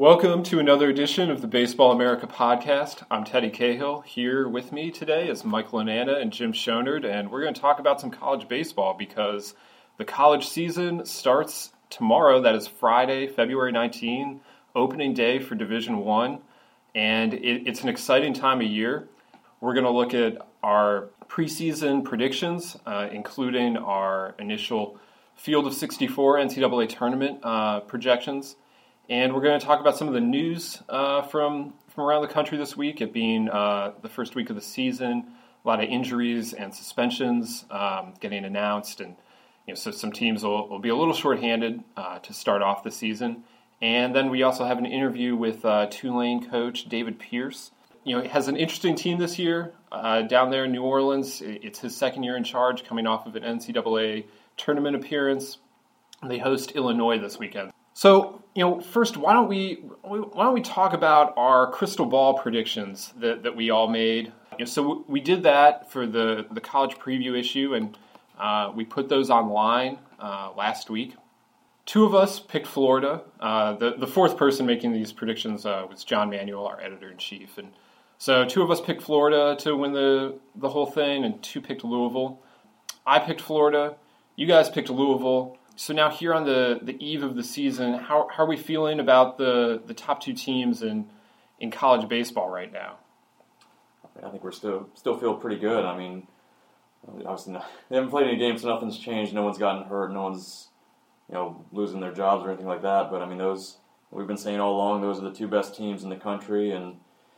Welcome to another edition of the Baseball America podcast. I'm Teddy Cahill. Here with me today is Mike Lananna and Jim Schonard, and we're going to talk about some college baseball because the college season starts tomorrow. That is Friday, February 19, opening day for Division I, and it's an exciting time of year. We're going to look at our preseason predictions, including our initial Field of 64 NCAA tournament projections. And we're going to talk about some of the news from around the country this week, it being the first week of the season, a lot of injuries and suspensions getting announced, and so some teams will be a little shorthanded to start off the season. And then we also have an interview with Tulane coach David Pierce. He has an interesting team this year down there in New Orleans. It's his second year in charge, coming off of an NCAA tournament appearance. They host Illinois this weekend. So, first, why don't we talk about our crystal ball predictions that we all made? So we did that for the college preview issue, and we put those online last week. Two of us picked Florida. The fourth person making these predictions was John Manuel, our editor-in-chief. And so two of us picked Florida to win the whole thing, and two picked Louisville. I picked Florida. You guys picked Louisville. So now here on the eve of the season, how are we feeling about the top two teams in college baseball right now? I think we're still feel pretty good. I mean, obviously they haven't played any games, so nothing's changed. No one's gotten hurt. No one's losing their jobs or anything like that. But I mean, those we've been saying all along. Those are the two best teams in the country, and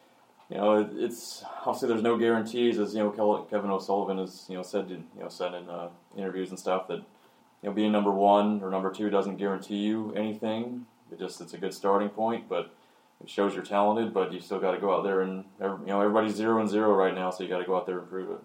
it's obviously there's no guarantees, as Kevin O'Sullivan has said in interviews and stuff that. Being number one or number two doesn't guarantee you anything. It's a good starting point, but it shows you're talented. But you still got to go out there and everybody's 0-0 right now, so you got to go out there and prove it.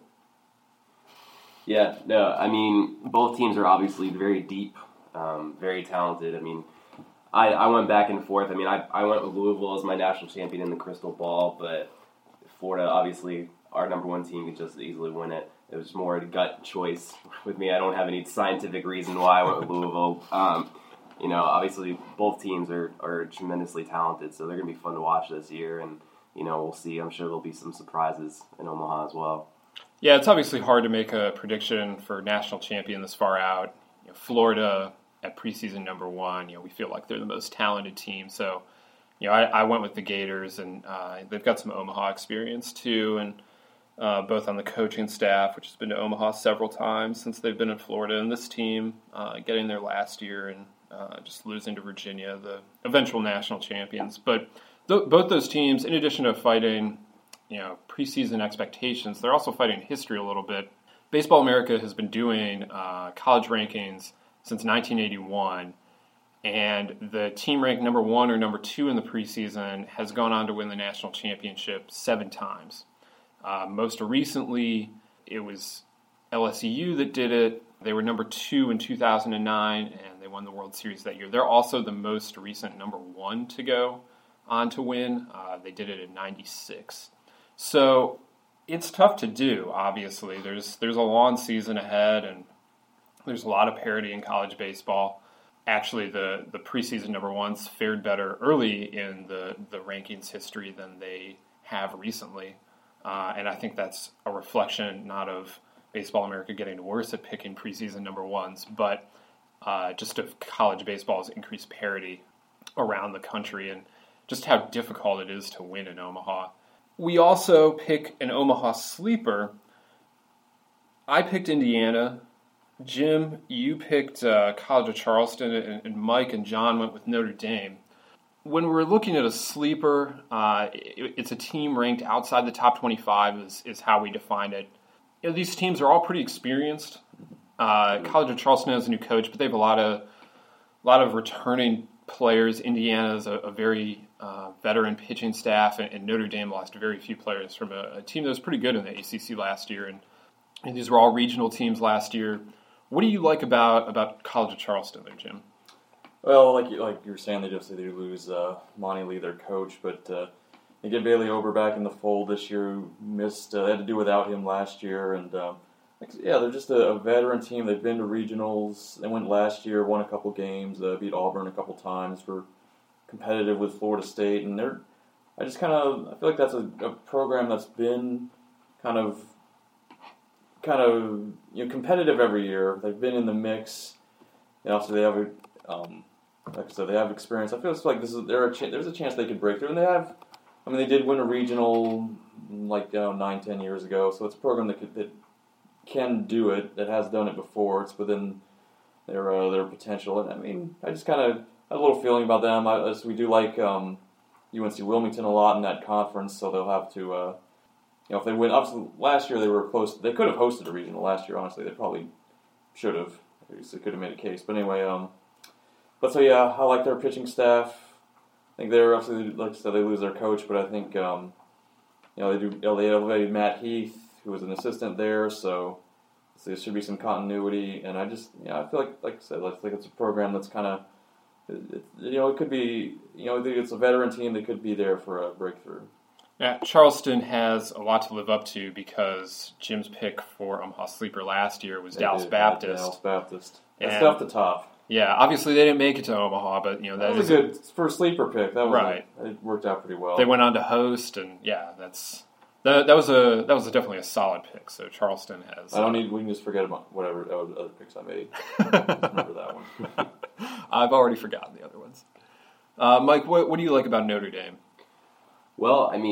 Yeah, no, I mean both teams are obviously very deep, very talented. I mean, I went back and forth. I mean, I went with Louisville as my national champion in the crystal ball, but Florida, obviously, our number one team could just easily win it. It was more a gut choice with me. I don't have any scientific reason why I went with Louisville. Obviously both teams are tremendously talented, so they're going to be fun to watch this year. And, we'll see. I'm sure there'll be some surprises in Omaha as well. Yeah, it's obviously hard to make a prediction for national champion this far out. Florida at preseason number one, we feel like they're the most talented team. So, I went with the Gators, and they've got some Omaha experience too, and both on the coaching staff, which has been to Omaha several times since they've been in Florida, and this team getting there last year and just losing to Virginia, the eventual national champions. But both those teams, in addition to fighting, preseason expectations, they're also fighting history a little bit. Baseball America has been doing college rankings since 1981, and the team ranked number one or number two in the preseason has gone on to win the national championship 7 times. Most recently, it was LSU that did it. They were number 2 in 2009, and they won the World Series that year. They're also the most recent number 1 to go on to win. They did it in 96. So it's tough to do, obviously. There's a long season ahead, and there's a lot of parity in college baseball. Actually, the preseason number ones fared better early in the rankings history than they have recently. And I think that's a reflection not of Baseball America getting worse at picking preseason number ones, but just of college baseball's increased parity around the country and just how difficult it is to win in Omaha. We also pick an Omaha sleeper. I picked Indiana. Jim, you picked College of Charleston, and Mike and John went with Notre Dame. When we're looking at a sleeper, it's a team ranked outside the top 25 is how we define it. These teams are all pretty experienced. College of Charleston has a new coach, but they have a lot of returning players. Indiana is a very veteran pitching staff, and Notre Dame lost very few players from a team that was pretty good in the ACC last year. And these were all regional teams last year. What do you like about College of Charleston there, Jim? Well, like you were saying, they lose Monty Lee, their coach, but they get Bailey Ober back in the fold this year. Who missed, they had to do without him last year, and they're just a veteran team. They've been to regionals. They went last year, won a couple games, beat Auburn a couple times. Were competitive with Florida State, and I feel like that's a program that's been kind of competitive every year. They've been in the mix, and also they have like I said, they have experience. I feel like there's a chance they could break through, and they did win a regional 9-10 years ago, so it's a program that can do it, that has done it before. It's within their potential, and I just kind of had a little feeling about them. We do like UNC Wilmington a lot in that conference, so they'll have to, if they win. Obviously, last year they were close. They could have hosted a regional last year. Honestly, they probably should have. At least they could have made a case. But anyway, but so yeah, I like their pitching staff. I think they're obviously, like I said, they lose their coach, but I think they elevated Matt Heath, who was an assistant there, so there should be some continuity. And I feel like I said, I think it's a program that's kind of, it could be, I think it's a veteran team that could be there for a breakthrough. Yeah, Charleston has a lot to live up to because Jim's pick for Omaha Sleeper last year was Dallas Baptist. Dallas Baptist. That's off the top. Yeah, obviously they didn't make it to Omaha, but that was a good first sleeper pick. That was right. It worked out pretty well. They went on to host, and yeah, that was definitely a solid pick. So Charleston has. We can just forget about whatever other picks I made. Remember that one. I've already forgotten the other ones. Mike, what do you like about Notre Dame? Well, they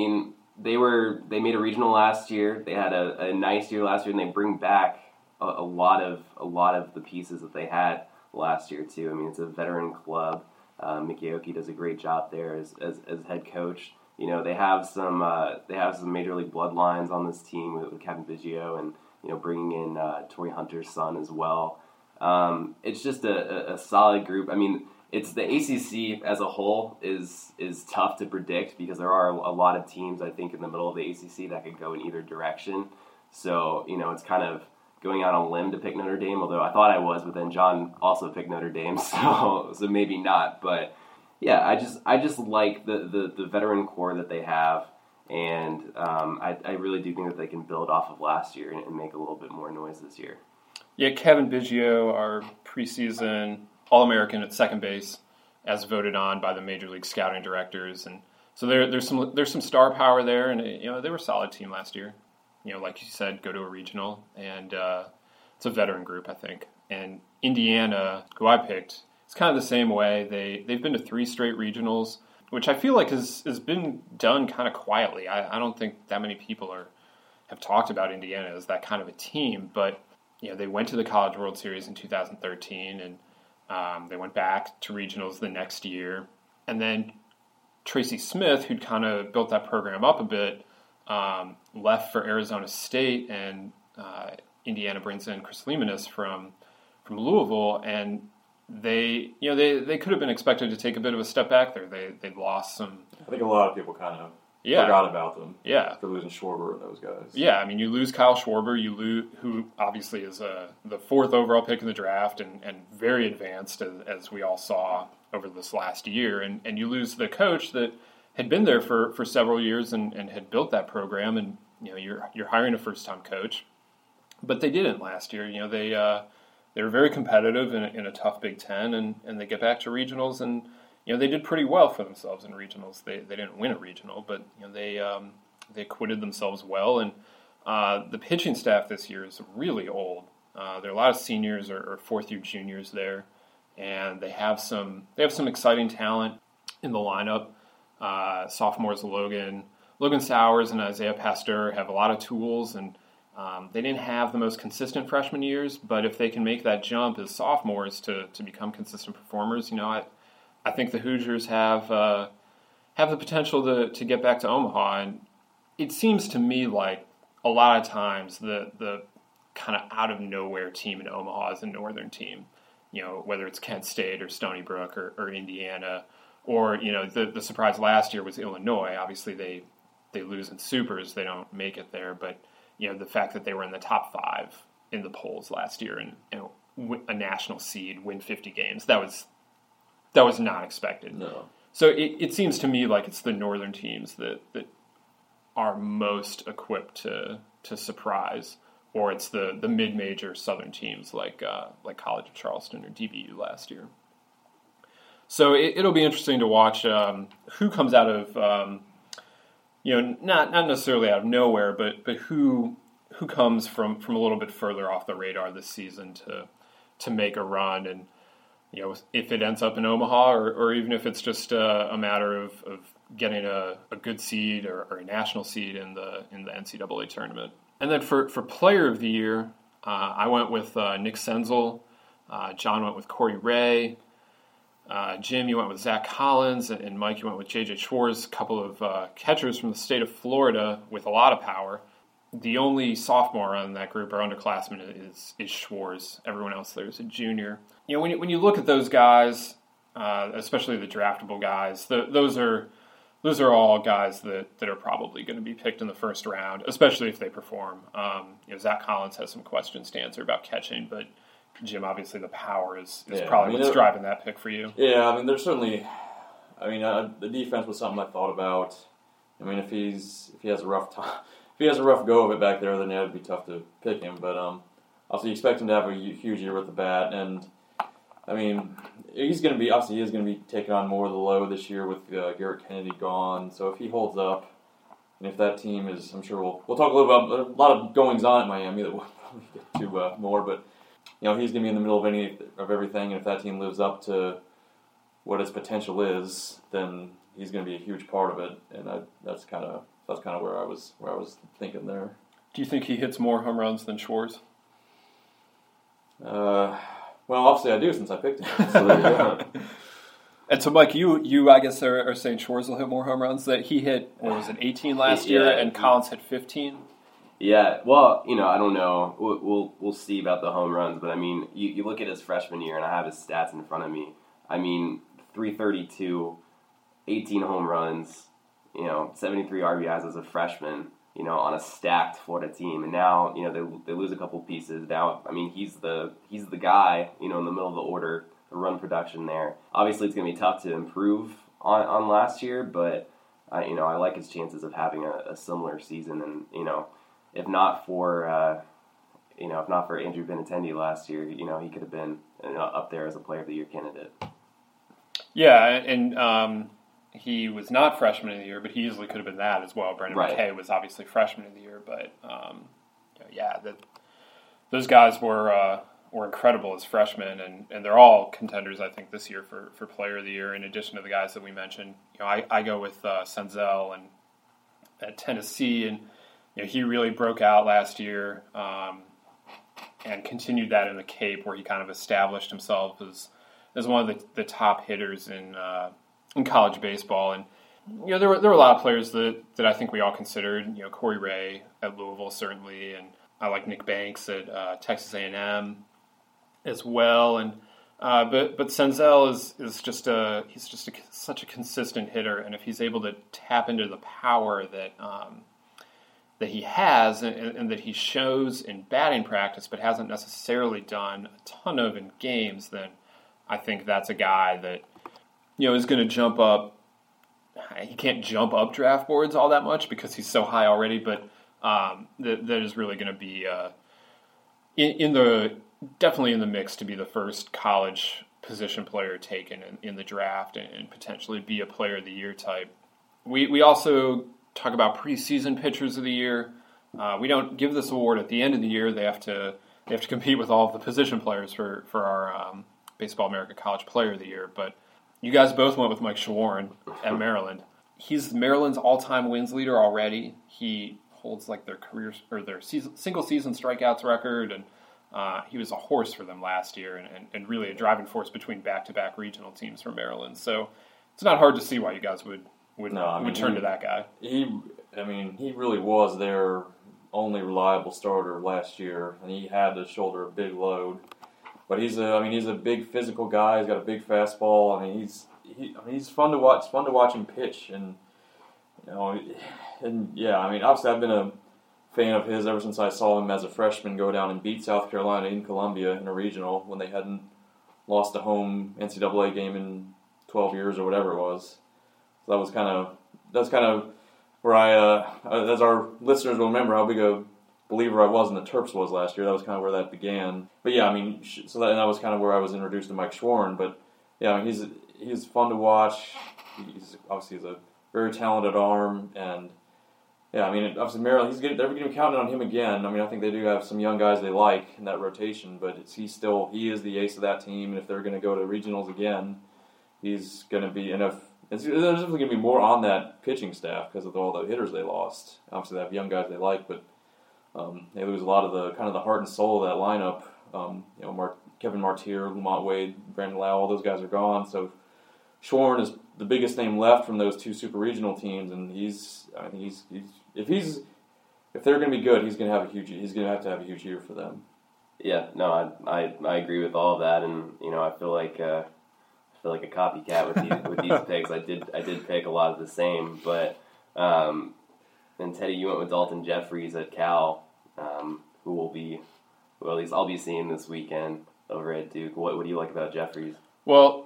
made a regional last year. They had a nice year last year, and they bring back a lot of the pieces that they had last year too. It's a veteran club. Mickey Aoki does a great job there as head coach. They have some major league bloodlines on this team with Kevin Biggio, and bringing in Torrey Hunter's son as well. It's just a solid group. It's the ACC as a whole is tough to predict because there are a lot of teams, I think, in the middle of the ACC that could go in either direction. So, it's kind of going out on a limb to pick Notre Dame, although I thought I was, but then John also picked Notre Dame, so maybe not. But yeah, I just like the veteran core that they have, and I really do think that they can build off of last year and make a little bit more noise this year. Yeah, Kevin Biggio, our preseason All-American at second base, as voted on by the Major League Scouting directors, and so there's some star power there, and they were a solid team last year. Like you said, go to a regional, and it's a veteran group, I think. And Indiana, who I picked, it's kind of the same way. They've been to 3 straight regionals, which I feel like has been done kind of quietly. I don't think that many people have talked about Indiana as that kind of a team, but they went to the College World Series in 2013, and they went back to regionals the next year. And then Tracy Smith, who'd kind of built that program up a bit, left for Arizona State, and Indiana brings in Chris Lemonis from Louisville, and they could have been expected to take a bit of a step back there. They'd lost some. I think a lot of people kind of forgot about them. Yeah, after losing Schwarber and those guys. Yeah, you lose Kyle Schwarber, who obviously is the 4th overall pick in the draft and very advanced as we all saw over this last year, and you lose the coach that had been there for several years and had built that program, and you're hiring a first-time coach, but they didn't last year. They were very competitive in a tough Big Ten, and they get back to regionals, and they did pretty well for themselves in regionals. They didn't win a regional, but they acquitted themselves well, and the pitching staff this year is really old. There are a lot of seniors or fourth-year juniors there, and they have some exciting talent in the lineup. Sophomores Logan Sowers and Isaiah Pasteur have a lot of tools, and they didn't have the most consistent freshman years, but if they can make that jump as sophomores to become consistent performers, I think the Hoosiers have the potential to get back to Omaha, and it seems to me like a lot of times the kind of out of nowhere team in Omaha is a northern team, whether it's Kent State or Stony Brook or Indiana. Or, the surprise last year was Illinois. Obviously, they lose in supers. They don't make it there. But, the fact that they were in the top 5 in the polls last year and a national seed, win 50 games, that was not expected. No. So it seems to me like it's the northern teams that are most equipped to surprise, or it's the mid-major southern teams like College of Charleston or DBU last year. So it'll be interesting to watch who comes out of, not necessarily out of nowhere, but who comes from a little bit further off the radar this season to make a run. And, if it ends up in Omaha or even if it's just a matter of getting a good seed or a national seed in the NCAA tournament. And then for Player of the Year, I went with Nick Senzel. John went with Corey Ray. Jim, you went with Zach Collins. And Mike, you went with J.J. Schwartz, a couple of catchers from the state of Florida with a lot of power. The only sophomore on that group, or underclassman, is Schwartz. Everyone else there is a junior. When you look at those guys, especially the draftable guys, those are all guys that are probably going to be picked in the first round, especially if they perform. Zach Collins has some questions to answer about catching, but Jim, obviously the power is probably what's driving that pick for you. Yeah, there's certainly. The defense was something I thought about. If he has a rough time. If he has a rough go of it back there, then it'd be tough to pick him. But obviously, you expect him to have a huge year with the bat, and he's going to be taking on more of the load this year with Garrett Kennedy gone. So if he holds up, and if that team is, I'm sure we'll talk a little about a lot of goings on at Miami that we'll probably get to more. But he's going to be in the middle of everything, and if that team lives up to what its potential is, then he's going to be a huge part of it. And that's kind of where I was thinking there. Do you think he hits more home runs than Schwartz? Well, obviously I do since I picked him. So there you go. And so, Mike, you I guess are saying Schwartz will hit more home runs. That he hit, 18 last year, and Collins hit 15. Yeah, well, I don't know. We'll see about the home runs, but you look at his freshman year, and I have his stats in front of me. 332, 18 home runs, 73 RBIs as a freshman. On a stacked Florida team, and now they lose a couple pieces. Now, he's the guy, in the middle of the order, the run production there. Obviously, it's going to be tough to improve on last year, but I like his chances of having a similar season. And if not for Andrew Benintendi last year, he could have been up there as a Player of the Year candidate. Yeah, and. He was not freshman of the year, but he easily could have been that as well. Brendan McKay was obviously freshman of the year, but those guys were incredible as freshmen, and they're all contenders, I think, this year for Player of the Year. In addition to the guys that we mentioned, I go with Senzel and at Tennessee, and he really broke out last year and continued that in the Cape, where he kind of established himself as one of the top hitters in college baseball. And there were a lot of players that I think we all considered. Corey Ray at Louisville certainly, and I like Nick Banks at Texas A&M as well. And but Senzel is just such a consistent hitter, and if he's able to tap into the power that he has and that he shows in batting practice, but hasn't necessarily done a ton of in games, then I think that's a guy that is going to jump up. He can't jump up draft boards all that much because he's so high already, but that is really going to be definitely in the mix to be the first college position player taken in the draft and potentially be a Player of the Year type. We also talk about preseason pitchers of the year. We don't give this award at the end of the year. They have to compete with all of the position players for our Baseball America College Player of the Year, but you guys both went with Mike Shawaryn at Maryland. He's Maryland's all-time wins leader already. He holds their single season strikeouts record, and he was a horse for them last year, and really a driving force between back-to-back regional teams for Maryland. So it's not hard to see why you guys would turn to that guy. He really was their only reliable starter last year, and he had to shoulder a big load. But he's a big physical guy. He's got a big fastball. He's fun to watch. It's fun to watch him pitch, and obviously I've been a fan of his ever since I saw him as a freshman go down and beat South Carolina in Columbia in a regional when they hadn't lost a home NCAA game in 12 years or whatever it was. So that's kind of where as our listeners will remember, how big a believer I was in the Terps was last year. That was kind of where that began. But yeah, that was kind of where I was introduced to Mike Shawaryn. But yeah, he's fun to watch. He's obviously has a very talented arm, and yeah, I mean, obviously Maryland, they're going to be counting on him again. I mean, I think they do have some young guys they like in that rotation, but he is the ace of that team, and if they're going to go to regionals again, he's going to be, and there's definitely going to be more on that pitching staff because of all the hitters they lost. Obviously, they have young guys they like, but they lose a lot of the heart and soul of that lineup. Kevin Martier, Lamont Wade, Brandon Lau, all those guys are gone, so Schwarn is the biggest name left from those two super regional teams, and if they're going to be good, he's going to have to have a huge year for them. Yeah, no, I agree with all of that, and I feel like a copycat with these picks. I did pick a lot of the same, but and Teddy, you went with Dalton Jeffries at Cal, who at least I'll be seeing this weekend over at Duke. What do you like about Jeffries? Well,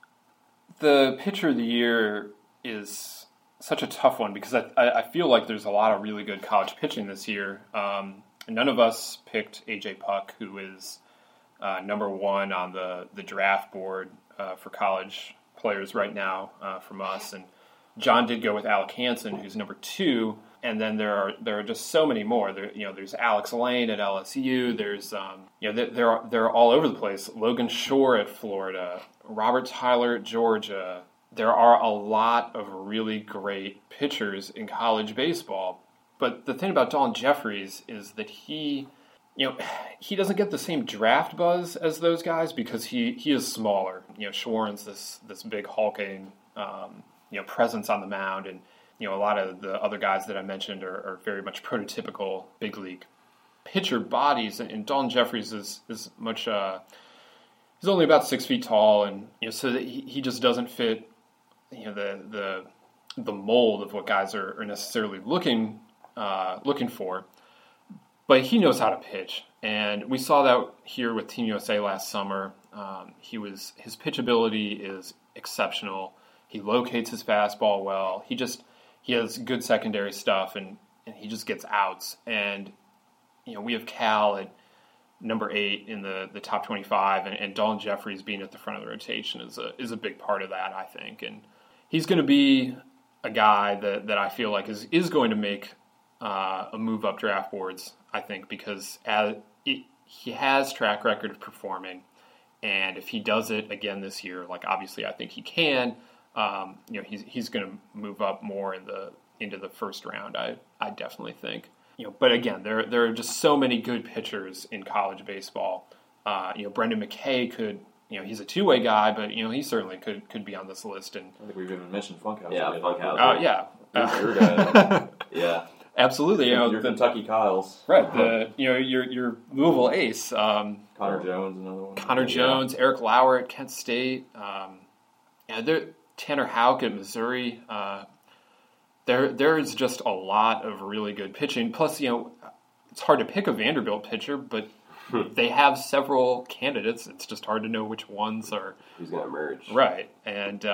the pitcher of the year is such a tough one because I feel like there's a lot of really good college pitching this year. None of us picked A.J. Puck, who is number one on the draft board for college players right now from us. And John did go with Alec Hansen, who's number 2. And then there are just so many more. There's Alex Lane at LSU. There's they're all over the place. Logan Shore at Florida. Robert Tyler at Georgia. There are a lot of really great pitchers in college baseball. But the thing about Dalton Jeffries is that he doesn't get the same draft buzz as those guys because he is smaller. Schwarn's this big hulking presence on the mound, and a lot of the other guys that I mentioned are very much prototypical big league pitcher bodies, and Dalton Jeffries is much. He's only about 6 feet tall, and so that he just doesn't fit the mold of what guys are necessarily looking for. But he knows how to pitch, and we saw that here with Team USA last summer. His pitchability is exceptional. He locates his fastball well. He has good secondary stuff, and he just gets outs. And we have Cal at number 8 in the top 25, and Dalton Jeffries being at the front of the rotation is a big part of that, I think. And he's going to be a guy that I feel like is going to make a move up draft boards, I think, because he has track record of performing, and if he does it again this year, like obviously I think he can, he's going to move up more into the first round. I definitely think. But again, there are just so many good pitchers in college baseball. Brendan McKay could. He's a two-way guy, but he certainly could be on this list. And I think we've even mentioned Funkhouse. Yeah, Funkhouse. Yeah. Your guy. Yeah. Absolutely, your Kentucky Kyles, right? Your Louisville ace, Connor Jones, another one. Connor Jones, Eric Lauer at Kent State, Tanner Houck at Missouri. There is just a lot of really good pitching. Plus, it's hard to pick a Vanderbilt pitcher, but they have several candidates. It's just hard to know which ones are who's going to emerge, right? And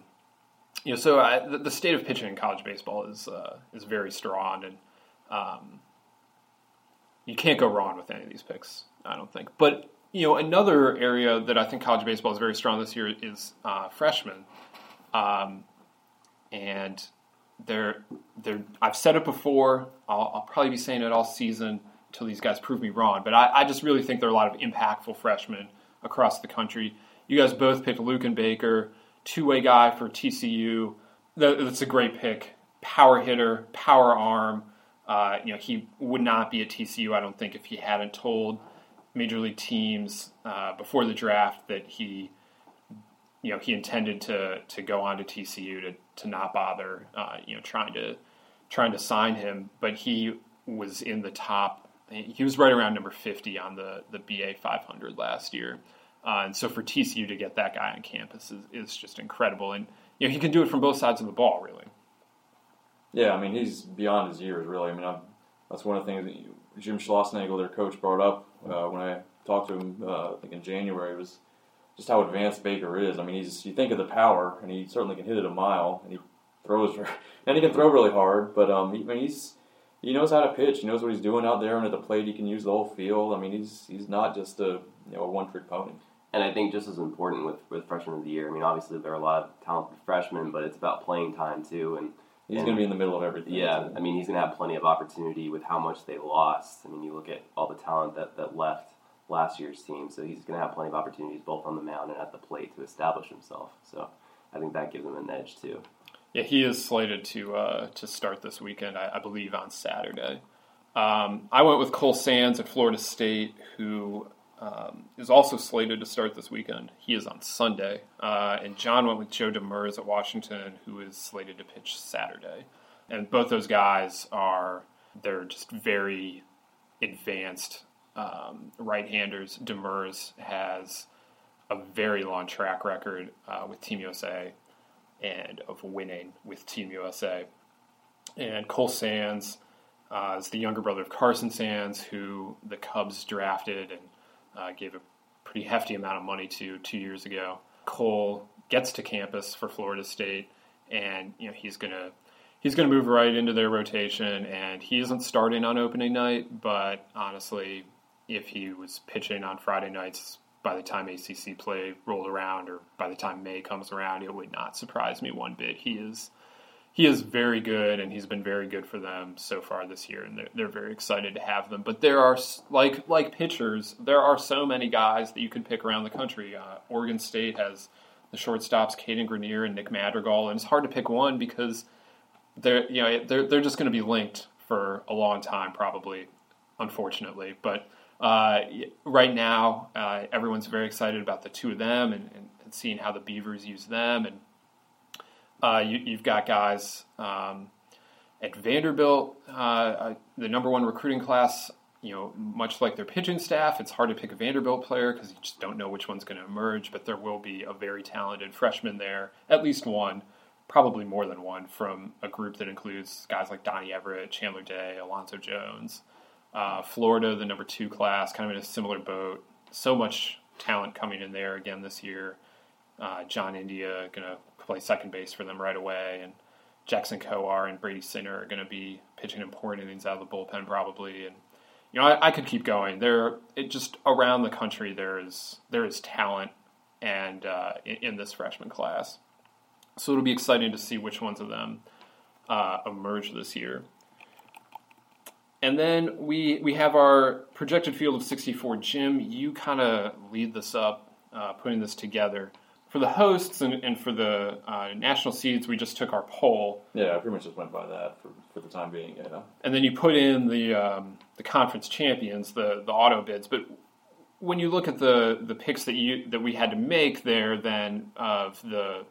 so the state of pitching in college baseball is very strong, and you can't go wrong with any of these picks, I don't think. But another area that I think college baseball is very strong this year is freshmen, and I've said it before. I'll probably be saying it all season until these guys prove me wrong. But I just really think there are a lot of impactful freshmen across the country. You guys both picked Luken Baker. Two-way guy for TCU. That's a great pick. Power hitter, power arm. He would not be at TCU, I don't think, if he hadn't told major league teams before the draft that he intended to go on to TCU to not bother, trying to sign him. But he was in the top. He was right around number 50 on the BA 500 last year. And so for TCU to get that guy on campus is just incredible. And he can do it from both sides of the ball, really. Yeah, I mean, he's beyond his years, really. I mean, that's one of the things that Jim Schlossnagle, their coach, brought up when I talked to him, I think in January, was just how advanced Baker is. I mean, you think of the power, and he certainly can hit it a mile, and he can throw really hard. But he knows how to pitch. He knows what he's doing out there, and at the plate, he can use the whole field. I mean, he's not just a one-trick pony. And I think just as important with freshman of the year, I mean, obviously there are a lot of talented freshmen, but it's about playing time too. And he's going to be in the middle of everything. Yeah, I mean, he's going to have plenty of opportunity with how much they lost. I mean, you look at all the talent that left last year's team, so he's going to have plenty of opportunities both on the mound and at the plate to establish himself. So I think that gives him an edge too. Yeah, he is slated to start this weekend, I believe, on Saturday. I went with Cole Sands at Florida State, who is also slated to start this weekend. He is on Sunday. And John went with Joe Demers at Washington, who is slated to pitch Saturday. And both those guys they're just very advanced right-handers. Demers has a very long track record with Team USA and of winning with Team USA. And Cole Sands is the younger brother of Carson Sands, who the Cubs drafted and gave a pretty hefty amount of money to 2 years ago. Cole gets to campus for Florida State, and he's gonna move right into their rotation. And he isn't starting on opening night, but honestly, if he was pitching on Friday nights by the time ACC play rolled around, or by the time May comes around, it would not surprise me one bit. He is very good, and he's been very good for them so far this year, and they're very excited to have them. But there are, like pitchers, there are so many guys that you could pick around the country. Oregon State has the shortstops Caden Grenier and Nick Madrigal, and it's hard to pick one because they're just going to be linked for a long time, probably, unfortunately. But right now, everyone's very excited about the two of them and seeing how the Beavers use them. And you've got guys at Vanderbilt, the number one recruiting class. Much like their pitching staff, it's hard to pick a Vanderbilt player because you just don't know which one's going to emerge. But there will be a very talented freshman there, at least one, probably more than one, from a group that includes guys like Donnie Everett, Chandler Day, Alonzo Jones. Florida, the number 2 class, kind of in a similar boat. So much talent coming in there again this year. John India going to play second base for them right away, and Jackson Coar and Brady Singer are going to be pitching important innings out of the bullpen probably. And I could keep going. Just around the country there is talent and in this freshman class. So it'll be exciting to see which ones of them emerge this year. And then we have our projected field of 64. Jim, you kind of lead this up, putting this together. For the hosts and for the national seeds, we just took our poll. Yeah, I pretty much just went by that for the time being. Yeah. And then you put in the conference champions, the auto bids. But when you look at the picks that we had to make there, then of the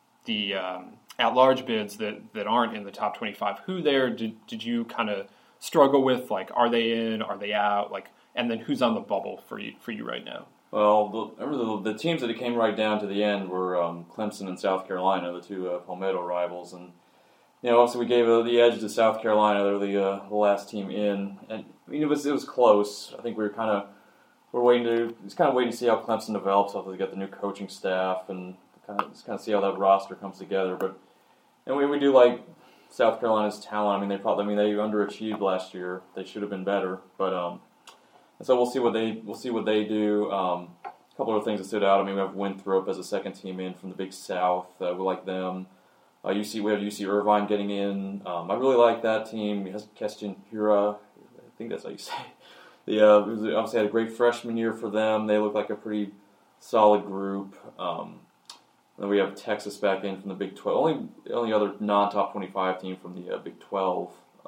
at-large bids that aren't in the top 25, who there did you kind of struggle with? Like, are they in? Are they out? Like, and then who's on the bubble for you right now? Well, remember the teams that it came right down to the end were Clemson and South Carolina, the two Palmetto rivals, and obviously we gave the edge to South Carolina. They're the last team in, and it was close. I think we're waiting to see how Clemson develops. Hopefully, they got the new coaching staff and kind of see how that roster comes together. But we do like South Carolina's talent. I mean, they underachieved last year. They should have been better, but. So we'll see what they do. A couple of things that stood out. I mean, we have Winthrop as a second team in from the Big South. We like them. We have UC Irvine getting in. I really like that team. It has Keston Hura. I think that's how you say it. They obviously had a great freshman year for them. They look like a pretty solid group. Then we have Texas back in from the Big 12. Only other non-top 25 team from the Big 12.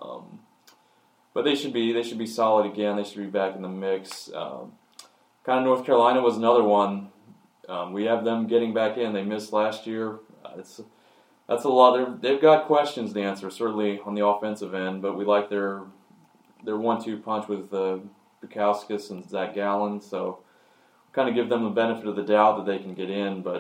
But they should be solid again. They should be back in the mix. Kind of North Carolina was another one. We have them getting back in. They missed last year. That's a lot. They've got questions to answer, certainly on the offensive end. But we like their 1-2 punch with Bukowskis and Zach Gallen. So kind of give them the benefit of the doubt that they can get in. But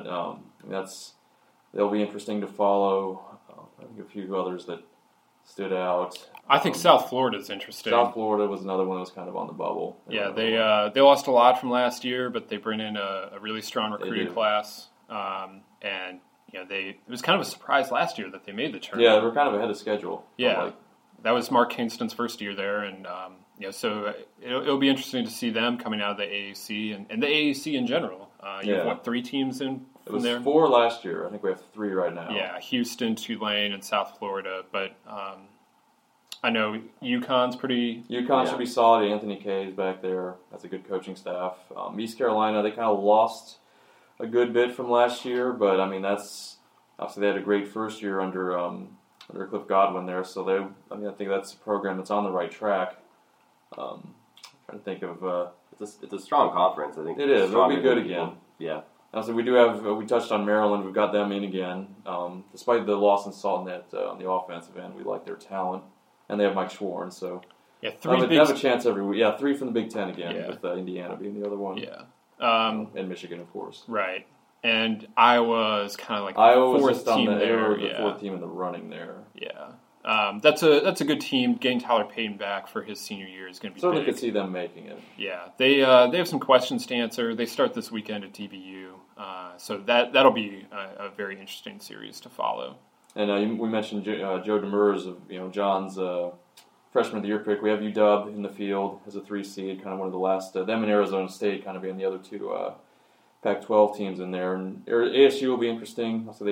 they'll be interesting to follow. I think a few others that stood out. I think South Florida is interesting. South Florida was another one that was kind of on the bubble. They lost a lot from last year, but they bring in a really strong recruiting class. And it was kind of a surprise last year that they made the tournament. Yeah, they were kind of ahead of schedule. Yeah, that was Mark Kingston's first year there, and so it'll be interesting to see them coming out of the AAC and the AAC in general. You have, Yeah. 3 teams in It from was there? 4 last year. I think we have 3 right now. Yeah, Houston, Tulane, and South Florida. But I know UConn's pretty... UConn should be solid. Anthony Kay is back there. That's a good coaching staff. East Carolina, they kind of lost a good bit from last year, but I mean that's obviously they had a great first year under Cliff Godwin there. So I think that's a program that's on the right track. Trying to think of It's a strong conference. I think it is. It'll be good people. again. Yeah. So we touched on Maryland. We've got them in again. Despite the loss in Salt Net on the offensive end, we like their talent, and they have Mike Schwarn. So Yeah, they have a chance every week. Yeah, 3 from the Big Ten again, Yeah. with Indiana being the other one. Yeah. And Michigan, of course. Right. And Iowa's kind of like Iowa was 4th just on team the there. the 4th team in the running there. Yeah. That's a good team. Getting Tyler Payton back for his senior year is going to be Certainly big. could see them making it. Yeah, they have some questions to answer. They start this weekend at DBU, so that'll be a very interesting series to follow. And we mentioned Joe Demers of John's freshman of the year pick. We have UW in the field as a 3 seed, kind of one of the last. Them and Arizona State kind of being the other 2 Pac-12 teams in there. And ASU will be interesting. So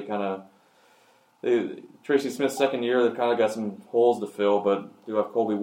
Tracy Smith's second year, they've kind of got some holes to fill, but do have Colby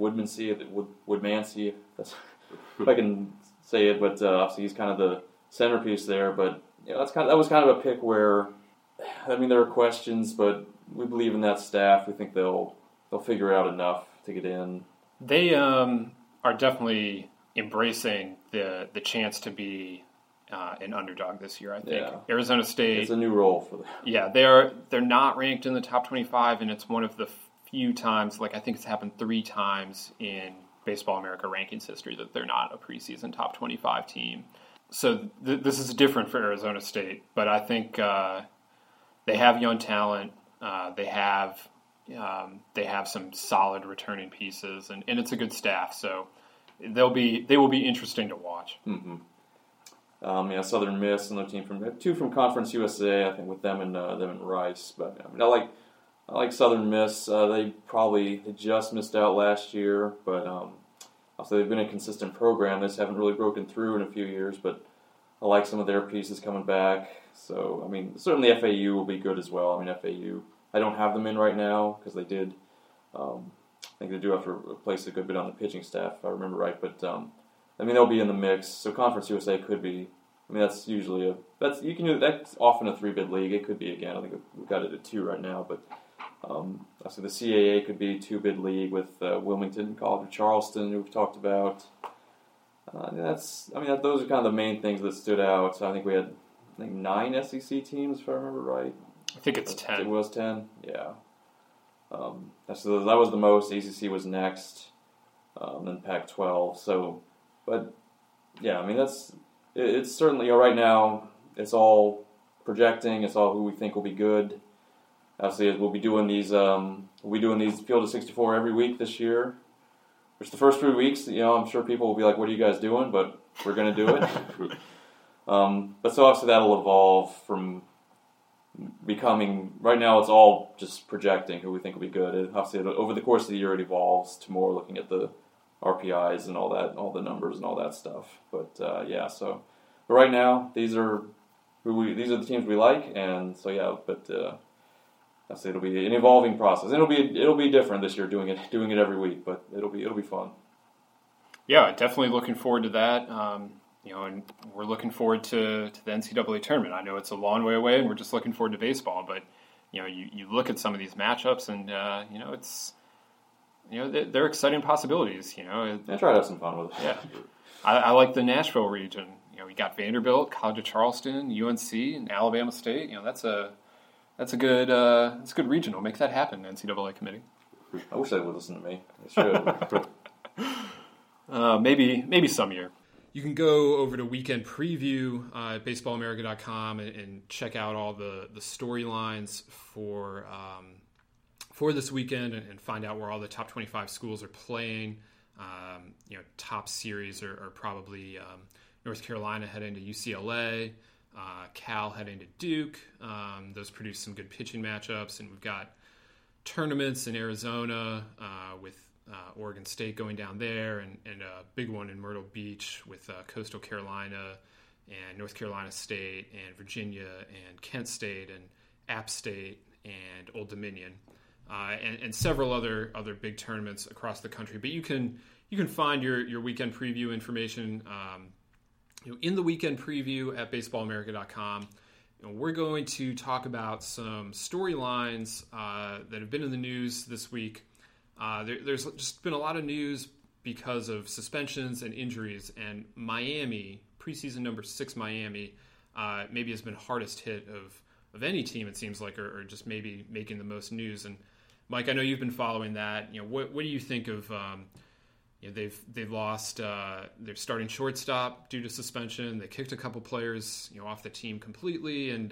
Woodmansey, that's if I can say it, but obviously he's kind of the centerpiece there. But that was kind of a pick where, I mean, there are questions, but we believe in that staff. We think they'll figure out enough to get in. They are definitely embracing the chance to be an underdog this year. I think Arizona State. It's a new role for them. Yeah, they're not ranked in the top 25, and it's one of the few times, I think it's happened 3 times in Baseball America rankings history that they're not a preseason top 25 team. So this is different for Arizona State, but I think they have young talent. They have some solid returning pieces, and it's a good staff. So they will be interesting to watch. Mm-hmm. Southern Miss, another team from 2 from Conference USA. I think with them and Rice. But I mean, I like Southern Miss. They just missed out last year, but also they've been a consistent program. They just haven't really broken through in a few years. But I like some of their pieces coming back. So I mean, certainly FAU will be good as well. I mean, FAU. I don't have them in right now because they did. I think they do have to replace a good bit on the pitching staff, if I remember right. But I mean, they'll be in the mix. So Conference USA could be. I mean, that's usually that's often a 3-bid league. It could be again. I think we've got it at 2 right now. But so the CAA could be 2-bid league with Wilmington, College of Charleston, who we've talked about. Those are kind of the main things that stood out. So I think we had 9 SEC teams, if I remember right. I think it's 10. It was 10, yeah. So that was the most. ACC was next, then Pac-12. So, but yeah, I mean it's certainly right now. It's all projecting. It's all who we think will be good. Obviously, we'll be doing these. Field of 64 every week this year. Which the first 3 weeks, I'm sure people will be like, "What are you guys doing?" But we're going to do it. But so obviously that'll evolve from becoming. Right now, it's all just projecting who we think will be good. Obviously, over the course of the year, it evolves to more looking at the RPIs and all that, all the numbers and all that stuff. But but right now, these are the teams we like, and so yeah. But I say it'll be an evolving process. It'll be different this year doing it every week, but it'll be fun. Yeah, definitely looking forward to that. And we're looking forward to the NCAA tournament. I know it's a long way away, and we're just looking forward to baseball. But you look at some of these matchups, and they're exciting possibilities. I try to have some fun with it. Yeah, I like the Nashville region. We got Vanderbilt, College of Charleston, UNC, and Alabama State. That's a good regional. Make that happen, NCAA committee. I wish they would listen to me. They should. Maybe some year. You can go over to Weekend Preview at baseballamerica.com and check out all the storylines for this weekend and find out where all the top 25 schools are playing. Top series are probably North Carolina heading to UCLA, Cal heading to Duke. Those produce some good pitching matchups, and we've got tournaments in Arizona with Oregon State going down there, and a big one in Myrtle Beach with Coastal Carolina and North Carolina State and Virginia and Kent State and App State and Old Dominion, and several other big tournaments across the country. But you can find your weekend preview information in the weekend preview at baseballamerica.com. We're going to talk about some storylines that have been in the news this week. There's just been a lot of news because of suspensions and injuries, and Miami, preseason number 6 Miami, maybe has been hardest hit of any team, it seems like, or just maybe making the most news. And Mike, I know you've been following that. What do you think of? They've lost their starting shortstop due to suspension. They kicked a couple players off the team completely. And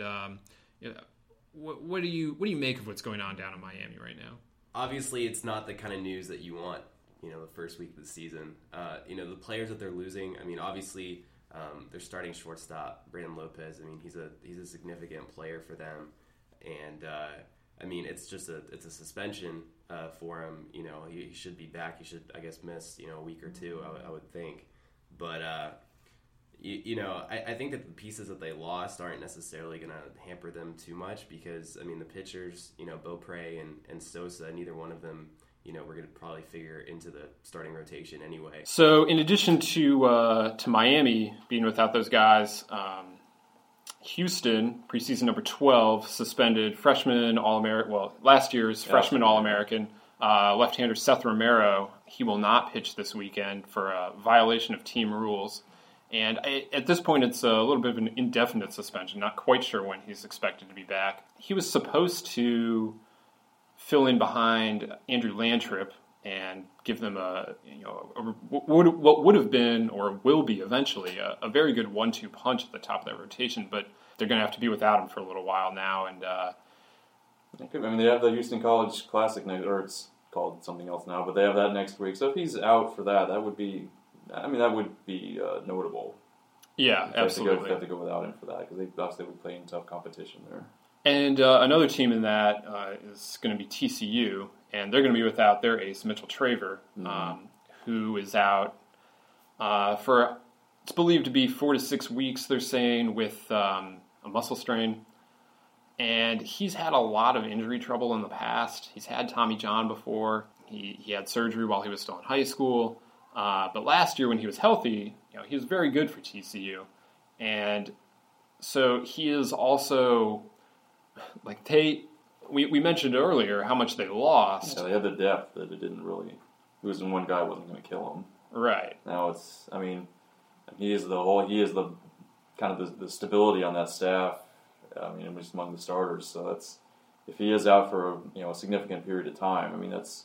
what do you make of what's going on down in Miami right now? Obviously, it's not the kind of news that you want. The first week of the season. The players that they're losing. I mean, obviously, their starting shortstop Brandon Lopez. I mean, he's a significant player for them, and it's a suspension for him. He should be back. He should, I guess, miss a week or two. I would think, but I think that the pieces that they lost aren't necessarily going to hamper them too much because the pitchers, Beaupre and Sosa, neither one of them. We're going to probably figure into the starting rotation anyway. So, in addition to Miami being without those guys, Houston, preseason number 12, suspended freshman All-American. Well, last year's freshman All-American left-hander Seth Romero. He will not pitch this weekend for a violation of team rules. And at this point, it's a little bit of an indefinite suspension. Not quite sure when he's expected to be back. He was supposed to fill in behind Andrew Lantrip and give them what would have been or will be eventually a very good 1-2 punch at the top of their rotation, but they're going to have to be without him for a little while now. And they have the Houston College Classic next, or it's called something else now, but they have that next week. So if he's out for that, that would be notable. Yeah, absolutely. They have to go without him for that because they obviously would play in tough competition there. And another team in that is going to be TCU, and they're going to be without their ace, Mitchell Traver, who is out for, it's believed to be 4 to 6 weeks, they're saying, with a muscle strain. And he's had a lot of injury trouble in the past. He's had Tommy John before. He had surgery while he was still in high school. But last year when he was healthy, he was very good for TCU. And so he is also... we mentioned earlier how much they lost. Yeah, they had the depth that it didn't really. Losing one guy wasn't going to kill them. Right. Now he is the kind of the stability on that staff. Just among the starters. So that's if he is out for a significant period of time. It's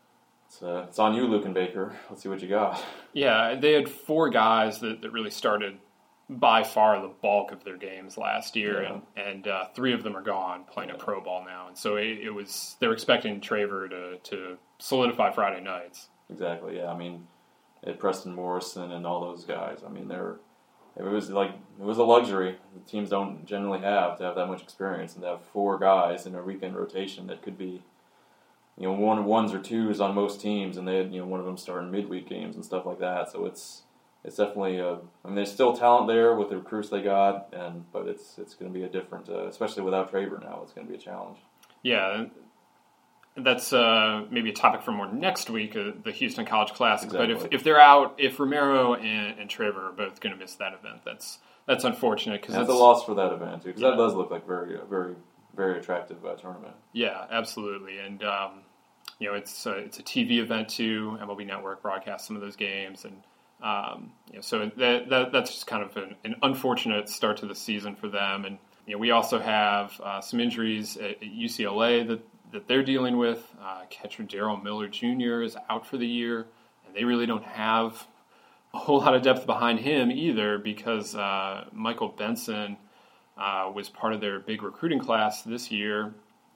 on you, Luke and Baker. Let's see what you got. Yeah, they had 4 guys that really started by far the bulk of their games last year, and 3 of them are gone playing at pro ball now, and so they're expecting Traver to solidify Friday nights. Exactly. Yeah. Ed Preston Morrison and all those guys. It was a luxury the teams don't generally have to have that much experience and to have 4 guys in a weekend rotation that could be, ones or twos on most teams, and they had one of them starting midweek games and stuff like that. So it's definitely there's still talent there with the recruits they got, but it's going to be a different, especially without Traver now. It's going to be a challenge. Yeah, that's maybe a topic for more next week, the Houston College Classic. Exactly. But if they're out, if Romero and Traver are both going to miss that event, that's unfortunate because it's a loss for that event too. Because that does look like very very very attractive tournament. Yeah, absolutely, and it's a TV event too. MLB Network broadcasts some of those games and. So that's just kind of an unfortunate start to the season for them. And we also have some injuries at UCLA that they're dealing with. Catcher Darryl Miller Jr. is out for the year, and they really don't have a whole lot of depth behind him either because Michael Benson was part of their big recruiting class this year.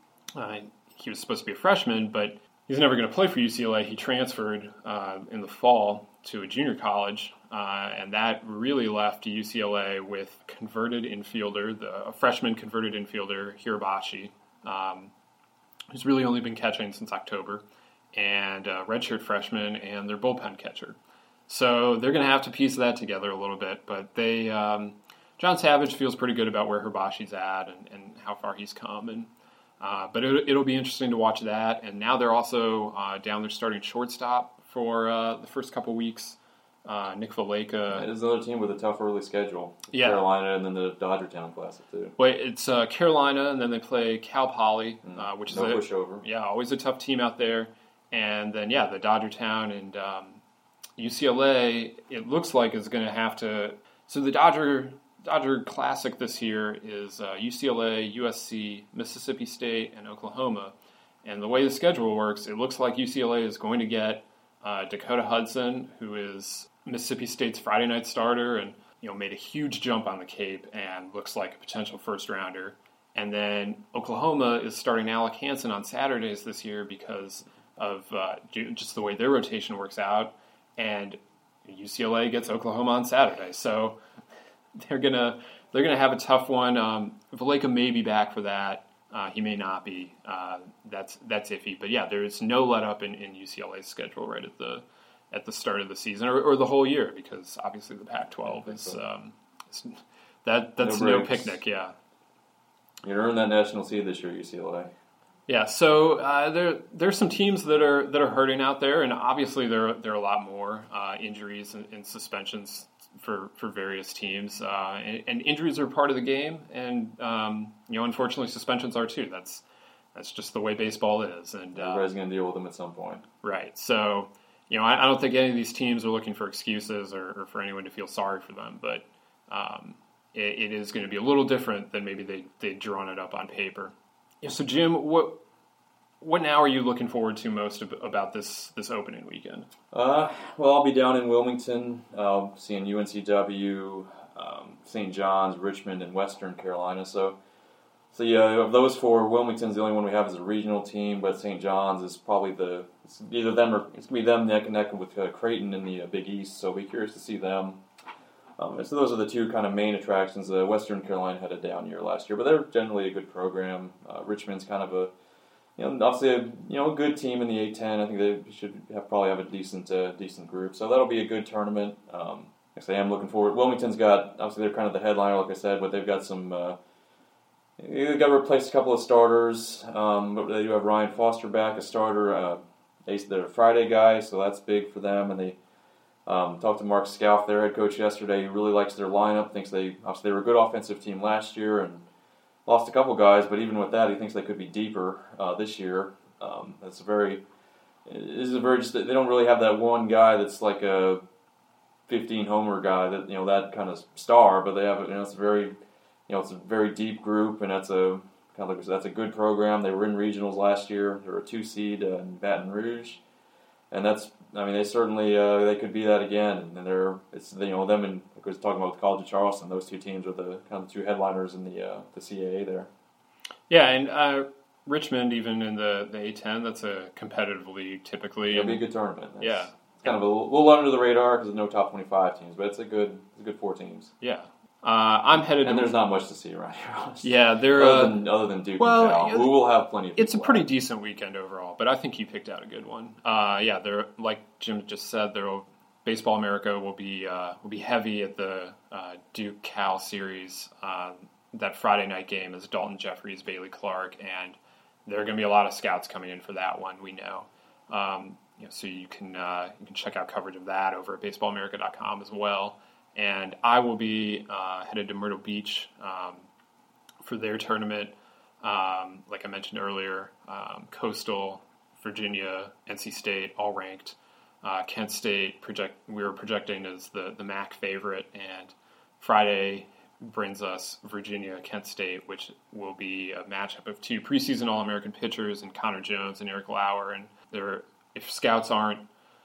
He was supposed to be a freshman, but he's never going to play for UCLA. He transferred in the fall to a junior college, and that really left UCLA with converted infielder, a freshman converted infielder, Hirabashi, who's really only been catching since October, and a redshirt freshman and their bullpen catcher. So they're going to have to piece that together a little bit, but they John Savage feels pretty good about where Hirbashi's at and how far he's come. And but it'll be interesting to watch that. And now they're also down there starting shortstop for the first couple weeks. Nick Valleca. It is another team with a tough early schedule. Yeah. Carolina and then the Dodgertown Classic, too. Wait, it's Carolina, and then they play Cal Poly, which is pushover. Yeah, always a tough team out there. And then, the Dodgertown and UCLA, it looks like is going to have to... So the Dodger Classic this year is UCLA, USC, Mississippi State, and Oklahoma. And the way the schedule works, it looks like UCLA is going to get Dakota Hudson, who is Mississippi State's Friday night starter and made a huge jump on the Cape and looks like a potential first-rounder. And then Oklahoma is starting Alec Hansen on Saturdays this year because of just the way their rotation works out. And UCLA gets Oklahoma on Saturday. So they're gonna have a tough one. Valleca may be back for that. He may not be. That's iffy. But there is no let up in UCLA's schedule right at the start of the season or the whole year, because obviously the Pac-12 is that's no picnic. Yeah, you earned that national seed this year, UCLA. Yeah, so there's some teams that are hurting out there, and obviously there are a lot more injuries and suspensions for various teams, and injuries are part of the game, and unfortunately suspensions are too. That's just the way baseball is, and everybody's going to deal with them at some point. Right. So I don't think any of these teams are looking for excuses or for anyone to feel sorry for them, but it is going to be a little different than maybe they'd drawn it up on paper. So Jim, what now are you looking forward to most about this opening weekend? Well, I'll be down in Wilmington, seeing UNCW, St. John's, Richmond, and Western Carolina. So of those four, Wilmington's the only one we have as a regional team, but St. John's is probably it's either them or it's going to be them neck and neck with Creighton in the Big East. So I'll be curious to see them. So those are the two kind of main attractions. Western Carolina had a down year last year, but they're generally a good program. Richmond's kind of obviously a good team in the A-10. I think they should probably have a decent group. So that'll be a good tournament. I am looking forward. Wilmington's got, obviously they're kind of the headliner, like I said, but they've got some. They've got to replace a couple of starters, but they do have Ryan Foster back, a starter. They're a Friday guy, so that's big for them, and they. Talked to Mark Scalf, their head coach, yesterday. He really likes their lineup. Thinks they were a good offensive team last year and lost a couple guys, but even with that, he thinks they could be deeper this year. They don't really have that one guy that's like a 15 homer guy that that kind of star, but they have it's a very deep group, and that's a good program. They were in regionals last year. They were a 2 seed in Baton Rouge. And they certainly they could be that again. And them and like I was talking about the College of Charleston. Those two teams are the kind of two headliners in the CAA there. Yeah, and Richmond, even in the A-10, that's a competitive league typically. It'll be a good tournament. It's kind of a little under the radar because there's no top 25 teams, but it's a good 4 teams. Yeah. I'm headed. And there's not much to see around here, honestly. Yeah, other than Duke and Cal, who will have plenty of. It's a pretty decent weekend overall, but I think you picked out a good one. They're like Jim just said. Baseball America will be heavy at the Duke Cal series. That Friday night game is Dalton Jeffries, Bailey Clark, and there are going to be a lot of scouts coming in for that one. We know. So you can check out coverage of that over at baseballamerica.com as well. And I will be headed to Myrtle Beach for their tournament. Like I mentioned earlier, Coastal, Virginia, NC State, all ranked. Kent State, we were projecting as the MAC favorite. And Friday brings us Virginia, Kent State, which will be a matchup of two preseason All-American pitchers, and Connor Jones and Eric Lauer. And if scouts aren't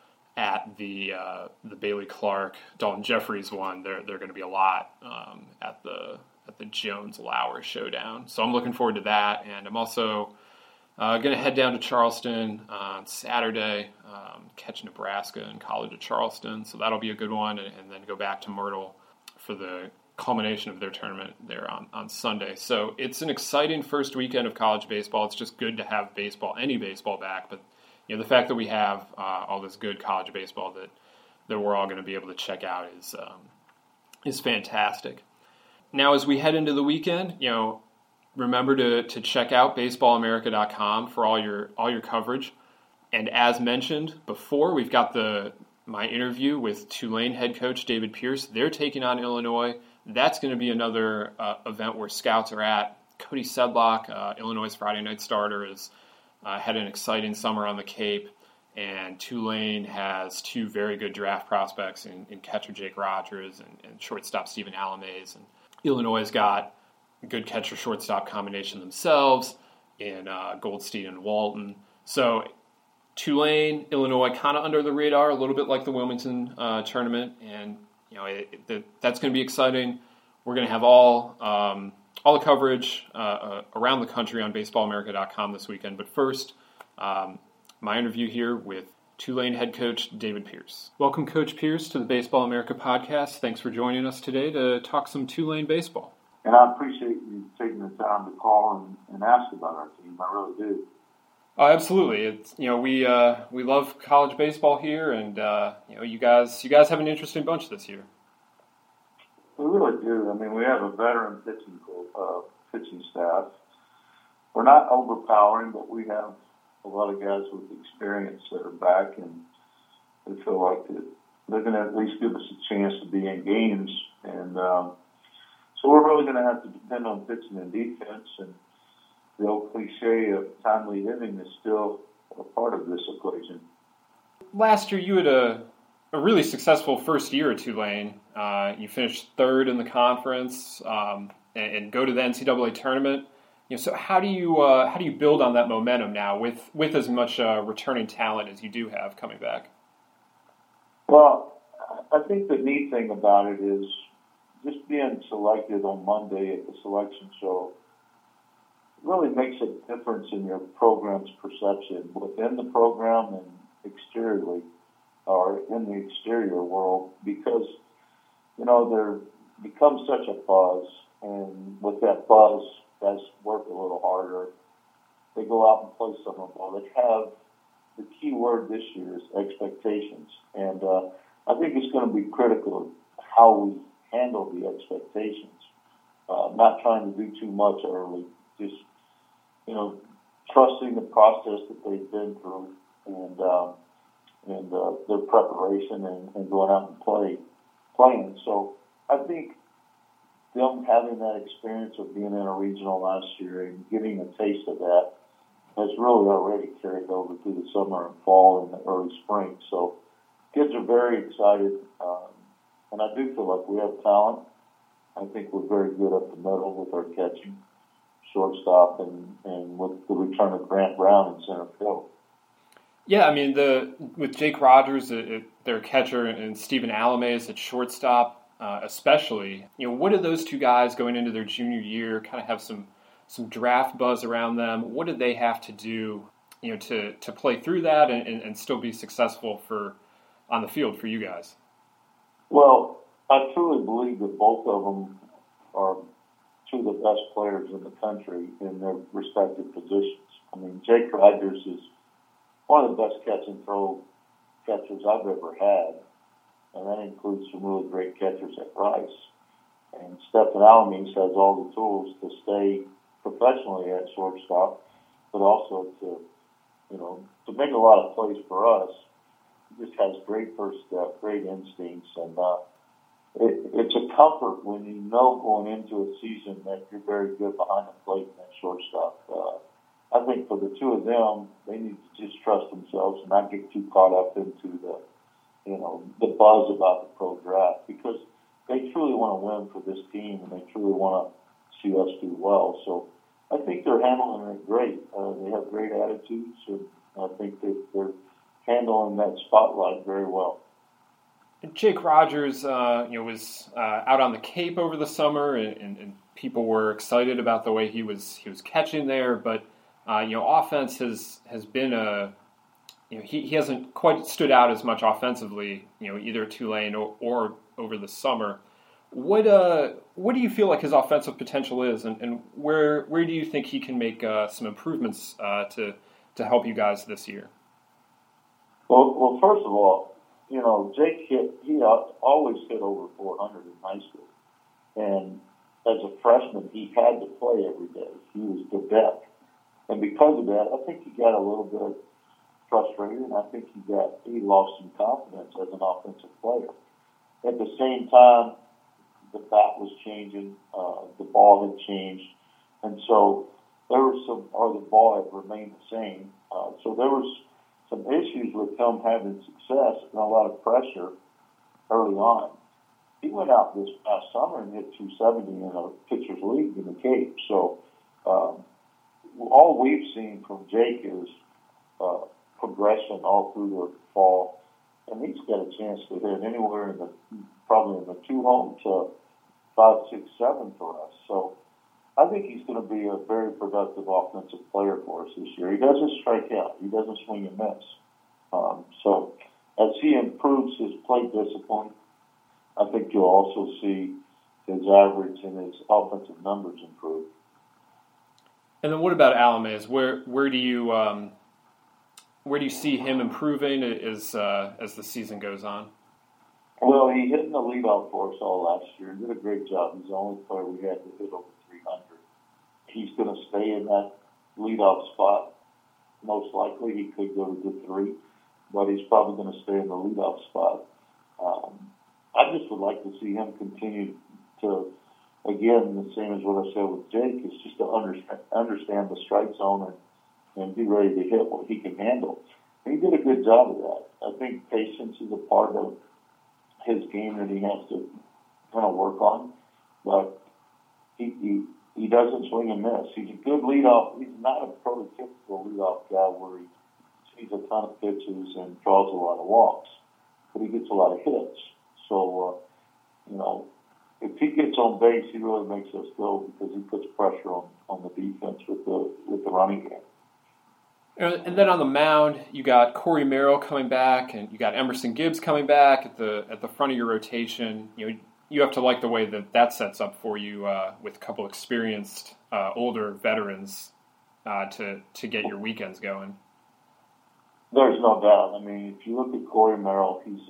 at the Bailey Clark, Dalton Jeffries one, there going to be a lot at the Jones Lauer showdown. So I'm looking forward to that, and I'm also going to head down to Charleston on Saturday, catch Nebraska and College of Charleston. So that'll be a good one, and then go back to Myrtle for the culmination of their tournament there on Sunday. So it's an exciting first weekend of college baseball. It's just good to have any baseball back, but the fact that we have all this good college baseball that we're all going to be able to check out is fantastic. Now, as we head into the weekend, remember to check out baseballamerica.com for all your coverage. And as mentioned before, we've got my interview with Tulane head coach David Pierce. They're taking on Illinois. That's going to be another event where scouts are at. Cody Sedlock, Illinois' Friday night starter, has had an exciting summer on the Cape. And Tulane has two very good draft prospects in catcher Jake Rogers and shortstop Stephen Alamaze. And Illinois has got a good catcher-shortstop combination themselves in Goldstein and Walton. So Tulane, Illinois, kind of under the radar, a little bit like the Wilmington tournament. And that's going to be exciting. We're going to have all the coverage around the country on baseballamerica.com this weekend. But first, my interview here with Tulane head coach David Pierce. Welcome, Coach Pierce, to the Baseball America podcast. Thanks for joining us today to talk some Tulane baseball. And I appreciate you taking the time to call and ask about our team. I really do. Oh, absolutely. It's we love college baseball here, and you guys have an interesting bunch this year. We really do. I mean, we have a veteran pitching staff. We're not overpowering, but we have a lot of guys with experience that are back, and they feel like they're going to at least give us a chance to be in games. And so we're really going to have to depend on pitching and defense. And the old cliche of timely hitting is still a part of this equation. Last year, you had a really successful first year at Tulane. You finished third in the conference and go to the NCAA tournament. So how do you build on that momentum now with as much returning talent as you do have coming back? Well, I think the neat thing about it is just being selected on Monday at the selection show really makes a difference in your program's perception within the program and exteriorly, or in the exterior world, because there becomes such a buzz, and with that buzz, guys work a little harder. They go out and play summer ball. They have the key word this year is expectations, and I think it's going to be critical of how we handle the expectations. Not trying to do too much early, just trusting the process that they've been through and their preparation and going out and playing. So I think them having that experience of being in a regional last year and getting a taste of that has really already carried over through the summer and fall and the early spring. So kids are very excited, and I do feel like we have talent. I think we're very good up the middle with our catching, shortstop, and with the return of Grant Brown in center field. Yeah, I mean, with Jake Rogers, their catcher, and Stephen Alamaze at shortstop, especially, what do those two guys going into their junior year kind of have some draft buzz around them? What did they have to do, to play through that and still be successful on the field for you guys? Well, I truly believe that both of them are two of the best players in the country in their respective positions. I mean, Jake Rogers is one of the best catch and throw catchers I've ever had, and that includes some really great catchers at Rice. And Stephen Alamaze has all the tools to stay professionally at shortstop, but also to make a lot of plays for us. He just has great first step, great instincts, and it's a comfort when you know going into a season that you're very good behind the plate in that shortstop. I think for the two of them, they need to just trust themselves and not get too caught up into the buzz about the pro draft, because they truly want to win for this team and they truly want to see us do well. So I think they're handling it great. They have great attitudes, and I think that they're handling that spotlight very well. Jake Rogers, was out on the Cape over the summer, and people were excited about the way he was catching there. But offense has been he hasn't quite stood out as much offensively, either at Tulane or over the summer. What do you feel like his offensive potential is, and where do you think he can make some improvements to help you guys this year? Well, first of all, Jake he always hit over 400 in high school, and as a freshman, he had to play every day. He was the vet. And because of that, I think he got a little bit frustrated, and I think he lost some confidence as an offensive player. At the same time, the bat was changing, the ball had changed, and so there was the ball had remained the same. So there was some issues with him having success and a lot of pressure early on. He went out this past summer and hit 270 in a pitcher's league in the Cape. So all we've seen from Jake is progression all through the fall, and he's got a chance to hit anywhere probably in the 2 home to 5, 6, 7 for us. So I think he's going to be a very productive offensive player for us this year. He doesn't strike out. He doesn't swing and miss. So as he improves his plate discipline, I think you'll also see his average and his offensive numbers improve. And then what about Alamez? Where do you see him improving as the season goes on? Well, he hit in the leadoff for us all last year and did a great job. He's the only player we had to hit over 300. He's going to stay in that leadoff spot. Most likely he could go to the 3, but he's probably going to stay in the leadoff spot. I just would like to see him continue to, again, the same as what I said with Jake, is just to understand the strike zone and be ready to hit what he can handle. And he did a good job of that. I think patience is a part of his game that he has to kind of work on, but he doesn't swing and miss. He's a good leadoff. He's not a prototypical leadoff guy where he sees a ton of pitches and draws a lot of walks, but he gets a lot of hits. So, if he gets on base, he really makes us go because he puts pressure on the defense with the running game. And then on the mound, you got Corey Merrill coming back, and you got Emerson Gibbs coming back at the front of your rotation. You have to like the way that sets up for you with a couple experienced older veterans to get your weekends going. There's no doubt. I mean, if you look at Corey Merrill, he's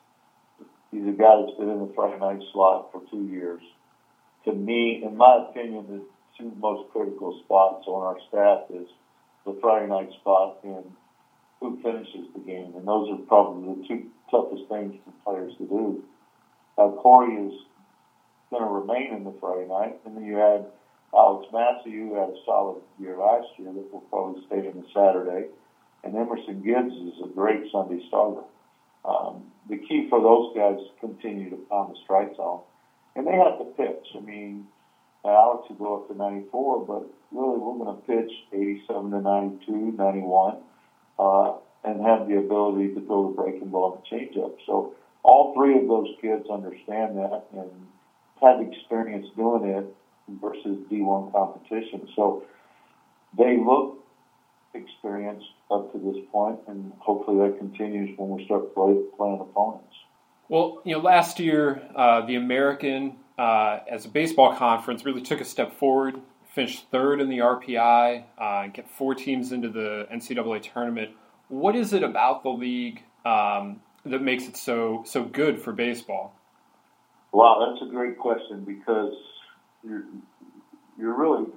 a guy that's been in the Friday night slot for 2 years. To me, in my opinion, the 2 most critical spots on our staff is the Friday night spot and who finishes the game. And those are probably the 2 toughest things for players to do. Corey is going to remain in the Friday night. And then you had Alex Massey, who had a solid year last year that will probably stay in the Saturday. And Emerson Gibbs is a great Sunday starter. The key for those guys is to continue to pound the strike zone. And they have to pitch. I mean, Alex will go up to 94, but really we're going to pitch 87 to 92, 91, and have the ability to throw the breaking ball and the changeup. So all 3 of those kids understand that and have experience doing it versus D1 competition. So they look experienced up to this point, and hopefully that continues when we start playing opponents. Well, last year the American, as a baseball conference, really took a step forward, finished 3rd in the RPI, and get 4 teams into the NCAA tournament. What is it about the league that makes it so good for baseball? Wow, that's a great question because you're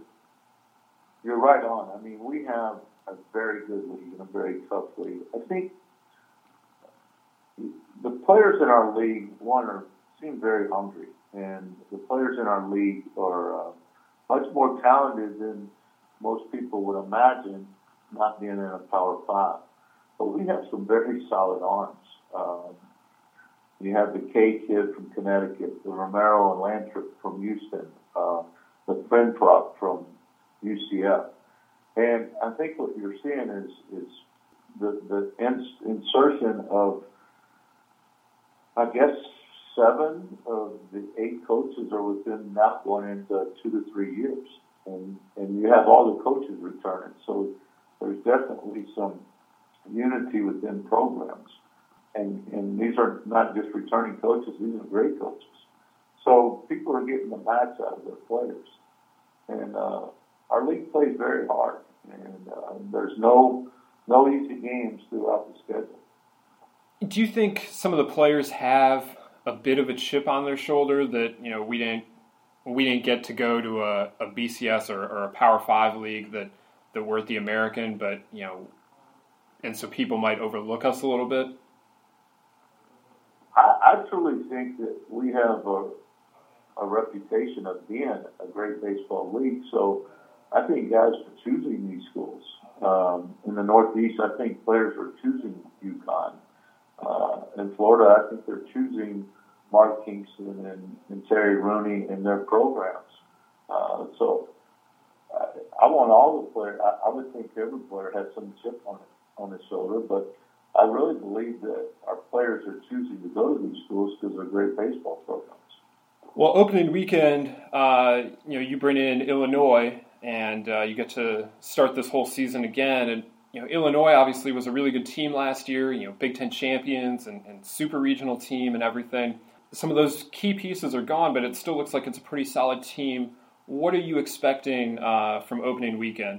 right on. I mean, we have a very good league and a very tough league. I think the players in our league, seem very hungry, and the players in our league are much more talented than most people would imagine, not being in a Power 5. But we have some very solid arms. You have the K kid from Connecticut, the Romero and Lantrip from Houston, the Frentrop from UCF. And I think what you're seeing is the insertion of, I guess, 7 of the 8 coaches are within now going into 2 to 3 years. And you have all the coaches returning. So there's definitely some unity within programs. And these are not just returning coaches, these are great coaches. So people are getting the max out of their players. And our league plays very hard. And there's no easy games throughout the schedule. Do you think some of the players have a bit of a chip on their shoulder that, we didn't we didn't get to go to a BCS or a Power 5 league that we're at the American, but, and so people might overlook us a little bit? I truly think that we have a reputation of being a great baseball league, so I think guys are choosing these schools. In the Northeast, I think players are choosing UConn. In Florida, I think they're choosing Mark Kingston and Terry Rooney in their programs. So I want all the players. I would think every player has some chip on his shoulder, but I really believe that our players are choosing to go to these schools because they're great baseball programs. Well, opening weekend, you bring in Illinois, and you get to start this whole season again. And Illinois obviously was a really good team last year. Big Ten champions and super regional team and everything. Some of those key pieces are gone, but it still looks like it's a pretty solid team. What are you expecting from opening weekend?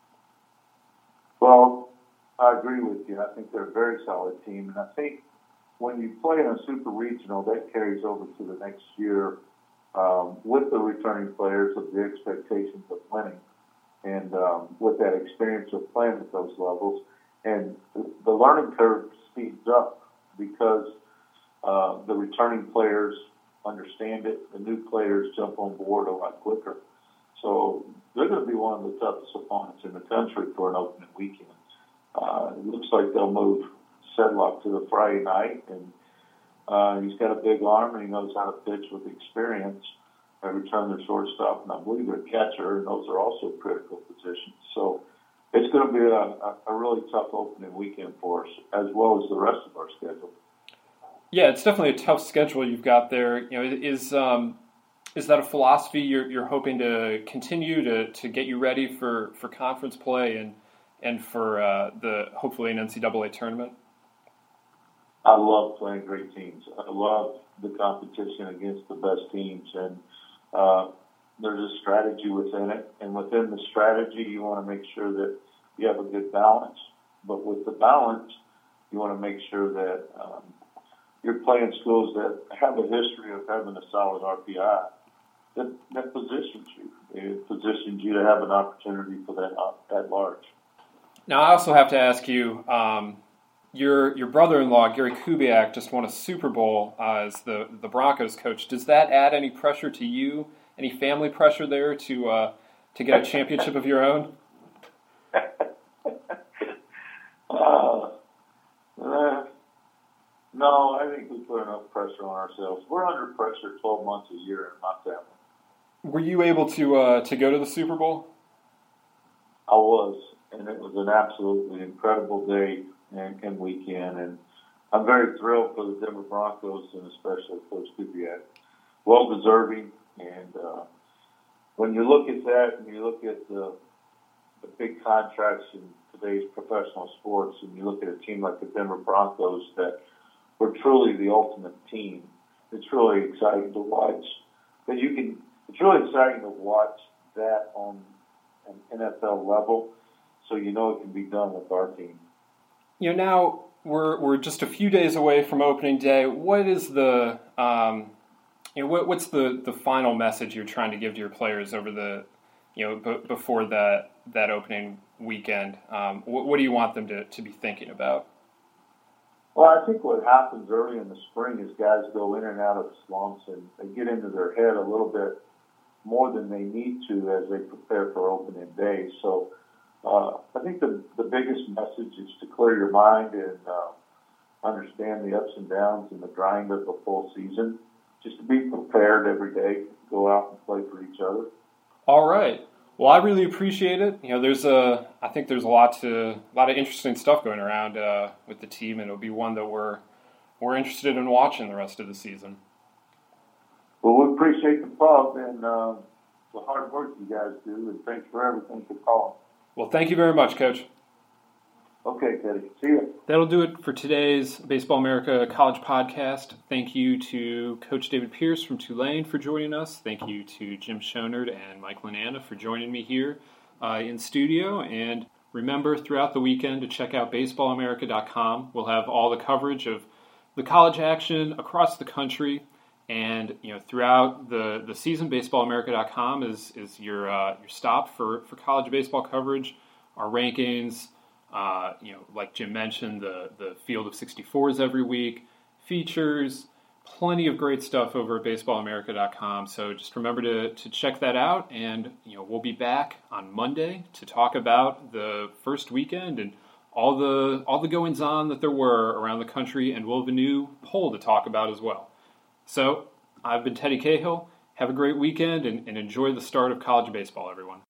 Well, I agree with you. I think they're a very solid team, and I think when you play in a super regional, that carries over to the next year with the returning players of the expectations of winning and with that experience of playing at those levels. And the learning curve speeds up because the returning players understand it. The new players jump on board a lot quicker. So they're going to be one of the toughest opponents in the country for an opening weekend. It looks like they'll move Sedlock to the Friday night, and he's got a big arm and he knows how to pitch with experience. I return their shortstop, and I believe their catcher, and those are also critical positions. So it's going to be a really tough opening weekend for us, as well as the rest of our schedule. Yeah, it's definitely a tough schedule you've got there. Is that a philosophy you're hoping to continue to get you ready for conference play and for the hopefully an NCAA tournament? I love playing great teams. I love the competition against the best teams, and there's a strategy within it. And within the strategy, you want to make sure that you have a good balance. But with the balance, you want to make sure that you're playing schools that have a history of having a solid RPI that positions you. It positions you to have an opportunity for that large. Now, I also have to ask you, your brother-in-law, Gary Kubiak, just won a Super Bowl as the Broncos coach. Does that add any pressure to you, any family pressure there to get a championship of your own? No, I think we put enough pressure on ourselves. We're under pressure 12 months a year in my family. Were you able to go to the Super Bowl? I was, and it was an absolutely incredible day and weekend, and I'm very thrilled for the Denver Broncos and especially Coach Kubiak. Well deserving, and when you look at that and you look at the big contracts in today's professional sports, and you look at a team like the Denver Broncos that were truly the ultimate team, it's really exciting to watch. It's really exciting to watch that on an NFL level, so you know it can be done with our team. Now we're just a few days away from opening day. What is the what's the final message you're trying to give to your players over the before that opening weekend? What do you want them to be thinking about? Well, I think what happens early in the spring is guys go in and out of slumps, and they get into their head a little bit more than they need to as they prepare for opening day. So I think the biggest message is to clear your mind and understand the ups and downs and the grind of the full season. Just to be prepared every day, go out and play for each other. All right. Well, I really appreciate it. I think there's a lot of interesting stuff going around with the team, and it'll be one that we're interested in watching the rest of the season. Well, we appreciate the love and the hard work you guys do, and thanks for everything for calling. Well, thank you very much, Coach. Okay, Teddy. See you. That'll do it for today's Baseball America College Podcast. Thank you to Coach David Pierce from Tulane for joining us. Thank you to Jim Schonert and Mike Lananda for joining me here in studio. And remember, throughout the weekend, to check out baseballamerica.com. We'll have all the coverage of the college action across the country. And throughout the season, BaseballAmerica.com is your stop for college baseball coverage. Our rankings, like Jim mentioned, the field of 64s every week, features, plenty of great stuff over at BaseballAmerica.com. So just remember to check that out, and we'll be back on Monday to talk about the first weekend and all the goings on that there were around the country, and we'll have a new poll to talk about as well. So I've been Teddy Cahill. Have a great weekend and enjoy the start of college baseball, everyone.